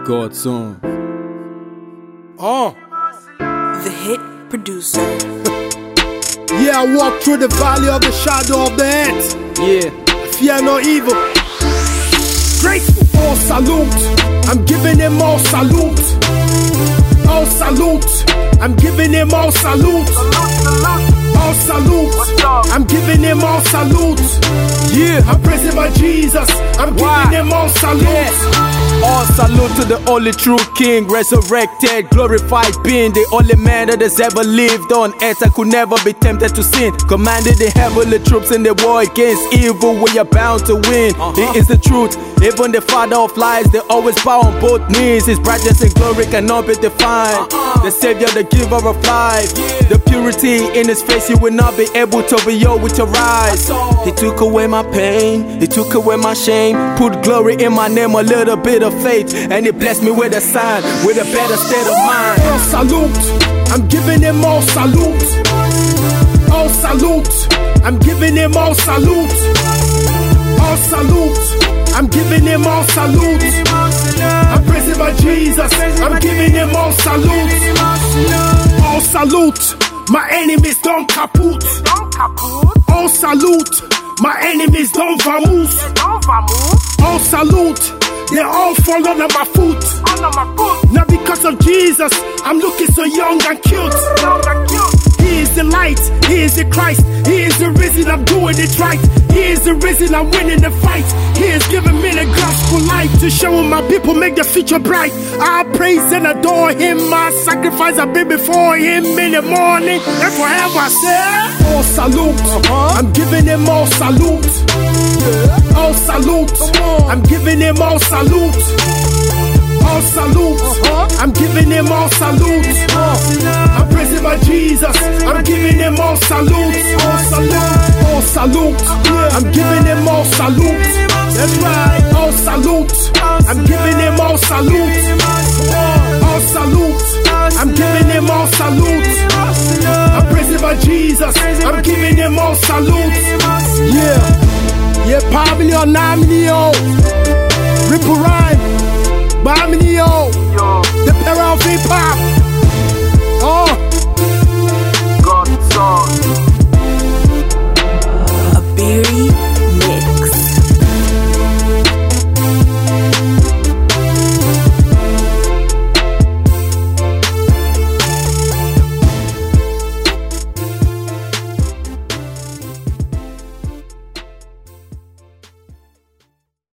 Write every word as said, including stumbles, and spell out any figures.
God's song. Oh. The hit producer. Yeah, I walk through the valley of the shadow of the death. Yeah. I fear no evil. Grateful for salute. I'm giving him all salute. All salute. I'm giving him all salute. All salute. I'm giving him all salute. Yeah. I'm praising my Jesus. I'm Why? giving him all salute. Yeah. All salute to the only true King, resurrected, glorified being, the only man that has ever lived on earth. I could never be tempted to sin. Commanded the heavenly troops in the war against evil. We are bound to win. Uh-huh. He is the truth. Even the father of lies, they always bow on both knees. His brightness and glory cannot be defined. Uh-uh. The savior, the giver of life. Yeah. The purity in his face, you will not be able to be yo with your eyes. He took away my pain, he took away my shame, put glory in my name, a little bit of faith, and he blessed me with a sign, with a better state of mind. All salute, I'm giving him all salute. All salute, I'm giving him all salute. All salute, I'm giving him all salute. I'm praising my Jesus, I'm giving him all salute. All salute, my enemies don't kaput. All salute, my enemies don't vamoose. All salute, they all fall under my foot. Now because of Jesus, I'm looking so young and cute. He is the light, He is the Christ, He is the reason I'm doing it right. He is the reason I'm winning the fight. He is giving me the gospel light to show my people, make the future bright. I praise and adore Him. My sacrifice I bring before Him in the morning and forever. I say, all salute, uh-huh. I'm giving Him all salute. Yeah. All salute, I'm giving Him all salute. All salute, uh-huh. I'm giving him all salute. Uh, I'm praising my Jesus, I'm giving him all salute. All salute, all salute, yeah. I'm giving him all salute. That's right, all salute, I'm giving him all salute. All salute, I'm giving him all salute. I'm praising my Jesus, I'm giving him all salute. Yeah, yeah, Pablo Namnio, Ripple Rhyme. Bamini yo, the power of hip hop. Oh, God's song. A berry.